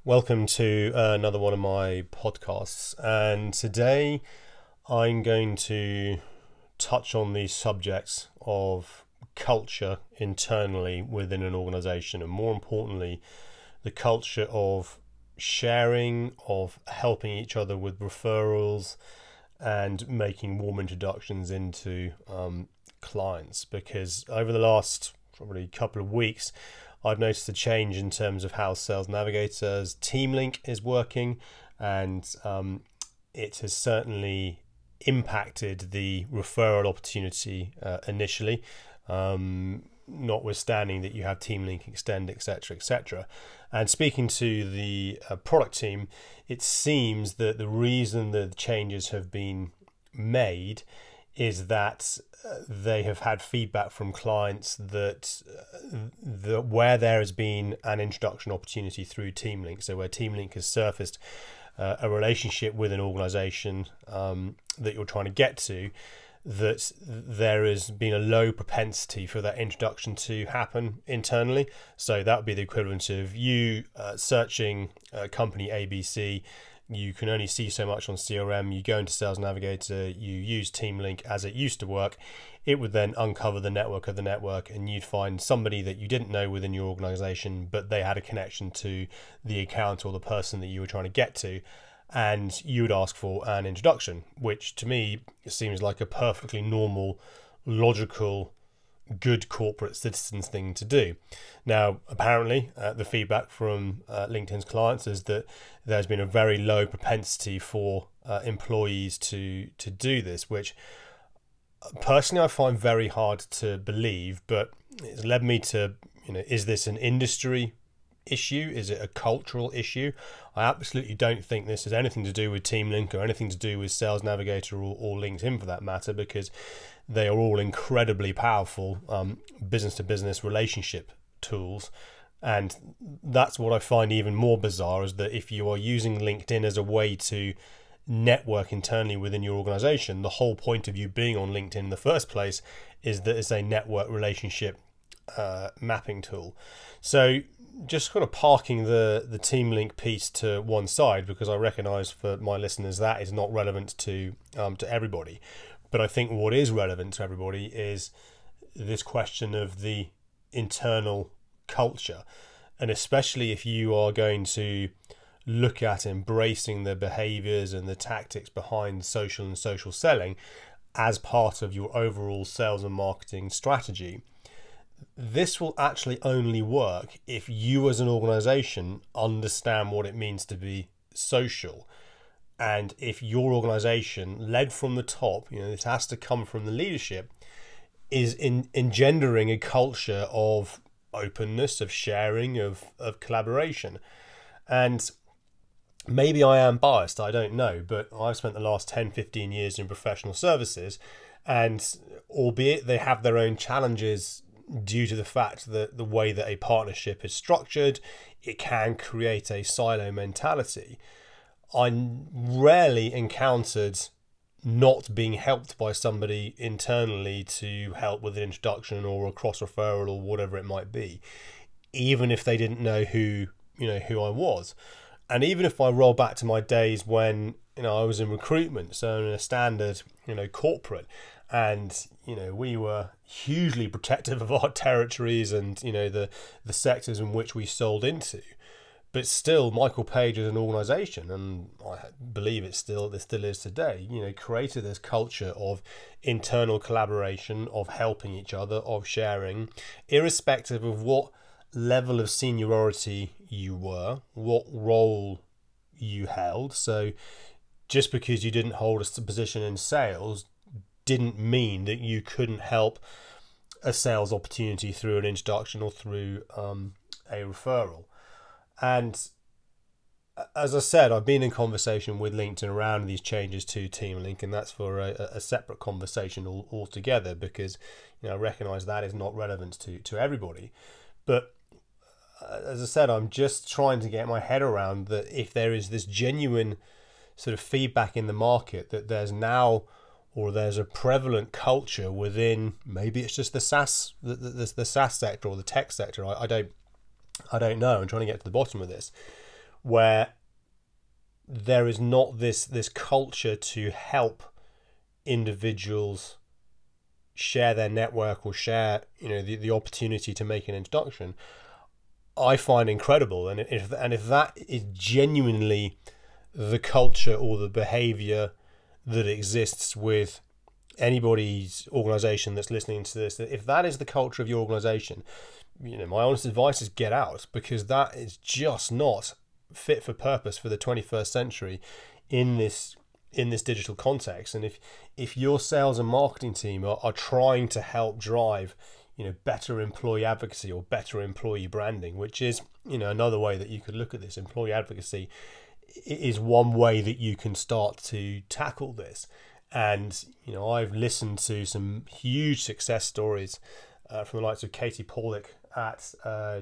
Welcome to another one of my podcasts. And today I'm going to touch on the subjects of culture internally within an organization, and more importantly, the culture of sharing, of helping each other with referrals, and making warm introductions into clients. Because over the last probably couple of weeks, I've noticed a change in terms of how Sales Navigator's TeamLink is working, and it has certainly impacted the referral opportunity initially, notwithstanding that you have TeamLink Extend, etc., etc. And speaking to the product team, it seems that the reason that the changes have been made is that they have had feedback from clients that where there has been an introduction opportunity through TeamLink, so where TeamLink has surfaced a relationship with an organization that you're trying to get to, that there has been a low propensity for that introduction to happen internally. So that would be the equivalent of you searching company ABC. You can only see so much on CRM. You go into Sales Navigator, you use TeamLink as it used to work. It would then uncover the network of the network, and you'd find somebody that you didn't know within your organization, but they had a connection to the account or the person that you were trying to get to, and you would ask for an introduction, which to me seems like a perfectly normal, logical, good corporate citizens thing to do. Now, apparently, the feedback from LinkedIn's clients is that there's been a very low propensity for employees to do this, which personally I find very hard to believe. But it's led me to, is this an industry issue? Is it a cultural issue? I absolutely don't think this has anything to do with TeamLink or anything to do with Sales Navigator or LinkedIn for that matter, because they are all incredibly powerful business-to-business relationship tools. And that's what I find even more bizarre, is that if you are using LinkedIn as a way to network internally within your organization, the whole point of you being on LinkedIn in the first place is that it's a network relationship mapping tool. So just kind of parking the TeamLink piece to one side, because I recognize for my listeners that is not relevant to everybody. But I think what is relevant to everybody is this question of the internal culture. And especially if you are going to look at embracing the behaviors and the tactics behind social and social selling as part of your overall sales and marketing strategy, this will actually only work if you as an organization understand what it means to be social. And if your organization, led from the top, this has to come from the leadership, is engendering a culture of openness, of sharing, of collaboration. And maybe I am biased, I don't know, but I've spent the last 10, 15 years in professional services, and albeit they have their own challenges due to the fact that the way that a partnership is structured, it can create a silo mentality. I rarely encountered not being helped by somebody internally to help with an introduction or a cross referral or whatever it might be, even if they didn't know who I was. And even if I roll back to my days when I was in recruitment, so in a standard corporate, and we were hugely protective of our territories and the sectors in which we sold into. But still, Michael Page as an organisation, and I believe this still is today, created this culture of internal collaboration, of helping each other, of sharing, irrespective of what level of seniority you were, what role you held. So just because you didn't hold a position in sales didn't mean that you couldn't help a sales opportunity through an introduction or through a referral. And as I said, I've been in conversation with LinkedIn around these changes to TeamLink, and that's for a separate conversation altogether, because I recognise that is not relevant to everybody. But as I said, I'm just trying to get my head around that if there is this genuine sort of feedback in the market that there's a prevalent culture within, maybe it's just the SaaS the SaaS sector or the tech sector. I don't know. I'm trying to get to the bottom of this, where there is not this culture to help individuals share their network or share the opportunity to make an introduction, I find incredible. And if that is genuinely the culture or the behavior that exists with anybody's organization that's listening to this, if that is the culture of your organization, my honest advice is get out, because that is just not fit for purpose for the 21st century in this digital context. And if your sales and marketing team are trying to help drive better employee advocacy or better employee branding, which is another way that you could look at this, employee advocacy is one way that you can start to tackle this. And I've listened to some huge success stories from the likes of Katie Pollock at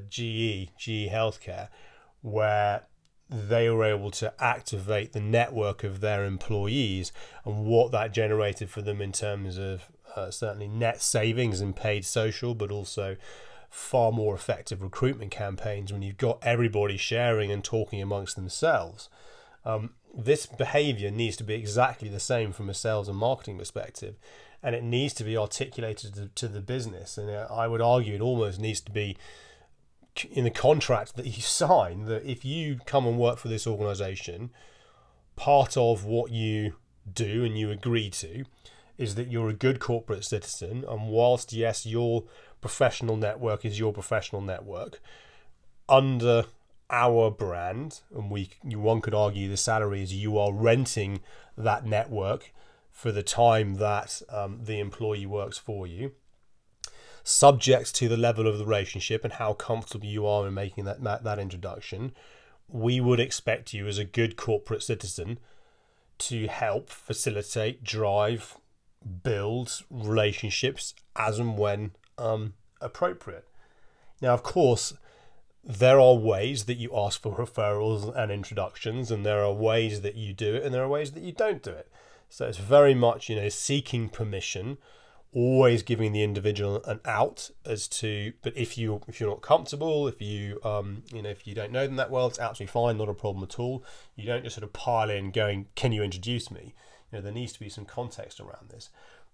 GE Healthcare, where they were able to activate the network of their employees and what that generated for them in terms of certainly net savings in paid social, but also far more effective recruitment campaigns when you've got everybody sharing and talking amongst themselves. This behavior needs to be exactly the same from a sales and marketing perspective, and it needs to be articulated to the business. And I would argue it almost needs to be in the contract that you sign, that if you come and work for this organization, part of what you do and you agree to is that you're a good corporate citizen, and whilst yes, your professional network is your professional network under our brand, and one could argue the salary is you are renting that network for the time that the employee works for you, subject to the level of the relationship and how comfortable you are in making that introduction. We would expect you as a good corporate citizen to help facilitate, drive, build relationships as and when appropriate. Now, of course, there are ways that you ask for referrals and introductions, and there are ways that you do it, and there are ways that you don't do it. So it's very much, seeking permission, always giving the individual an out as to, but if you're not comfortable, if you if you don't know them that well, it's absolutely fine, not a problem at all. You don't just sort of pile in going, can you introduce me? There needs to be some context around this.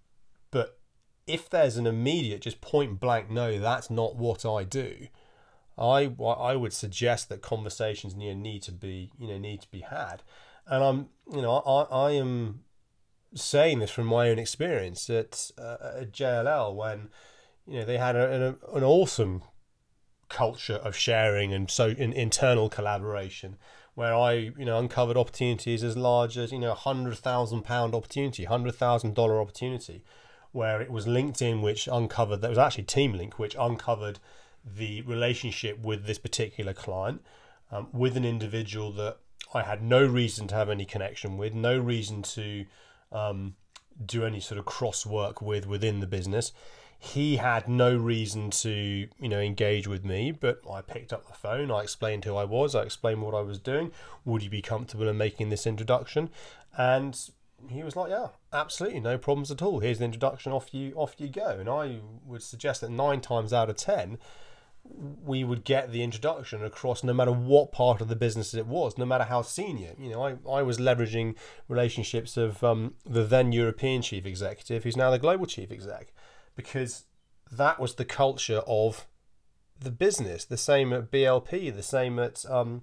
But if there's an immediate, just point blank, no, that's not what I do, I would suggest that conversations need to be had. And I am saying this from my own experience at JLL, when they had an awesome culture of sharing and so in internal collaboration, where I uncovered opportunities as large as £100,000 opportunity, $100,000 opportunity, where it was LinkedIn which uncovered, that was actually TeamLink which uncovered the relationship with this particular client, with an individual that I had no reason to have any connection with, no reason to do any sort of cross work within the business. He had no reason to engage with me, but I picked up the phone, I explained who I was, I explained what I was doing. Would you be comfortable in making this introduction? And he was like, yeah, absolutely, no problems at all. Here's the introduction, off you go. And I would suggest that 9 times out of 10 we would get the introduction across, no matter what part of the business it was, no matter how senior. I was leveraging relationships of the then European chief executive, who's now the global chief exec, because that was the culture of the business. The same at BLP, the same at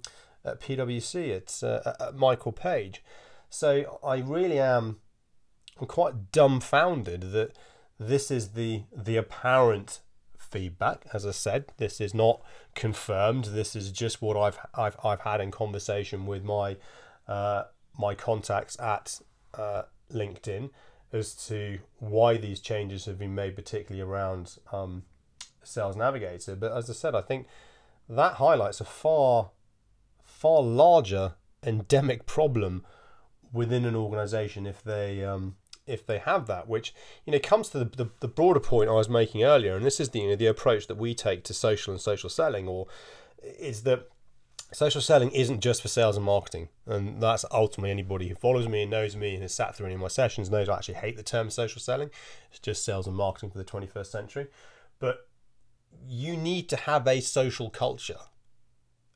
PwC, at Michael Page. So I'm quite dumbfounded that this is the apparent feedback. As I said, this is not confirmed. This is just what I've had in conversation with my contacts at LinkedIn as to why these changes have been made, particularly around Sales Navigator. But as I said, I think that highlights a far larger endemic problem within an organization if they have that, which comes to the broader point I was making earlier, and this is the approach that we take to social and social selling, or is that social selling isn't just for sales and marketing. And that's ultimately, anybody who follows me and knows me and has sat through any of my sessions knows I actually hate the term social selling. It's just sales and marketing for the 21st century. But you need to have a social culture.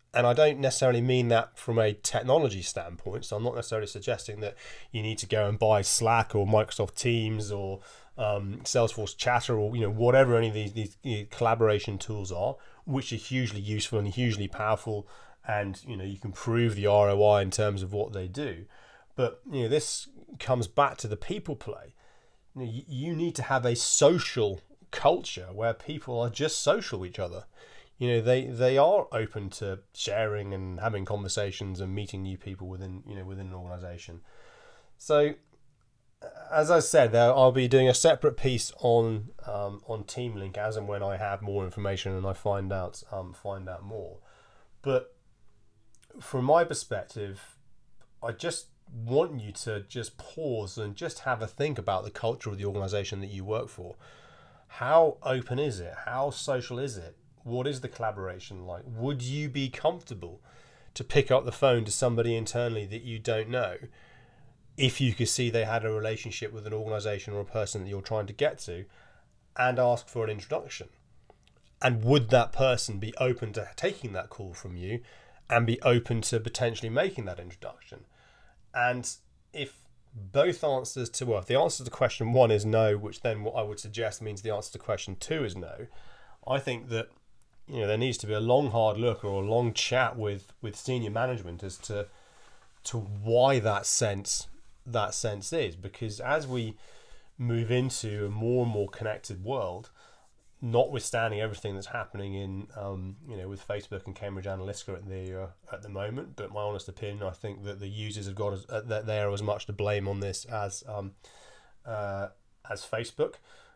And I don't necessarily mean that from a technology standpoint. So I'm not necessarily suggesting that you need to go and buy Slack or Microsoft Teams or Salesforce Chatter or whatever any of these collaboration tools are, which are hugely useful and hugely powerful, and you can prove the ROI in terms of what they do. But this comes back to the people play. You need to have a social culture where people are just social with each other. They are open to sharing and having conversations and meeting new people within an organization. So, as I said, I'll be doing a separate piece on TeamLink as and when I have more information and I find out more. But from my perspective, I just want you to just pause and just have a think about the culture of the organization that you work for. How open is it? How social is it? What is the collaboration like? Would you be comfortable to pick up the phone to somebody internally that you don't know if you could see they had a relationship with an organization or a person that you're trying to get to and ask for an introduction? And would that person be open to taking that call from you and be open to potentially making that introduction? And if both answers to, well, if the answer to question one is no, which then what I would suggest means the answer to question two is no, I think that there needs to be a long, hard look or a long chat with senior management as to why that sense is. Because as we move into a more and more connected world, notwithstanding everything that's happening in with Facebook and Cambridge Analytica at the moment, but my honest opinion, I think that the users have got that they are as much to blame on this as Facebook.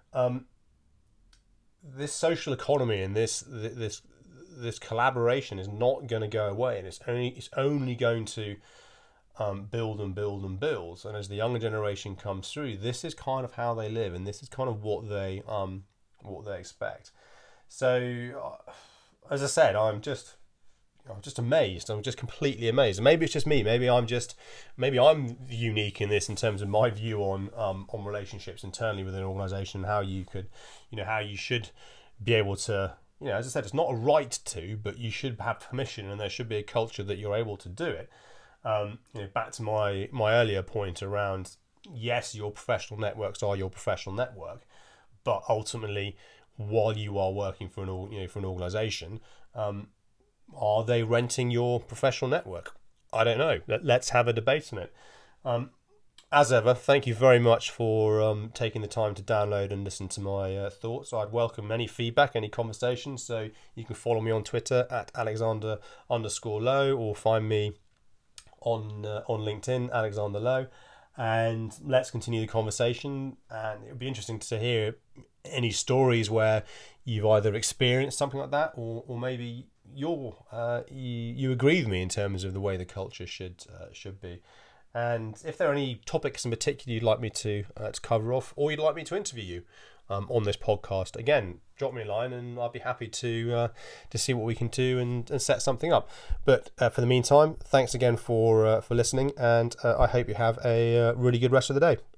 This social economy and this collaboration is not going to go away, and it's only going to build and build and build. And as the younger generation comes through, this is kind of how they live, and this is kind of what they expect. So, as I said, I'm just amazed. I'm just completely amazed. And maybe it's just me. Maybe I'm unique in this in terms of my view on relationships internally within an organization, how you should be able to, as I said, it's not a right to, but you should have permission, and there should be a culture that you're able to do it. Back to my earlier point around, yes, your professional networks are your professional network, but ultimately, while you are working for an organization, are they renting your professional network? I don't know. Let's have a debate on it. As ever, thank you very much for taking the time to download and listen to my thoughts. I'd welcome any feedback, any conversations. So you can follow me on Twitter at Alexander_Lowe, or find me on LinkedIn, Alexander Lowe, and let's continue the conversation. And it would be interesting to hear any stories where you've either experienced something like that, or maybe you agree with me in terms of the way the culture should be. And if there are any topics in particular you'd like me to cover off, or you'd like me to interview you on this podcast, again, drop me a line and I'll be happy to see what we can do and set something up. But for the meantime, thanks again for listening, and I hope you have a really good rest of the day.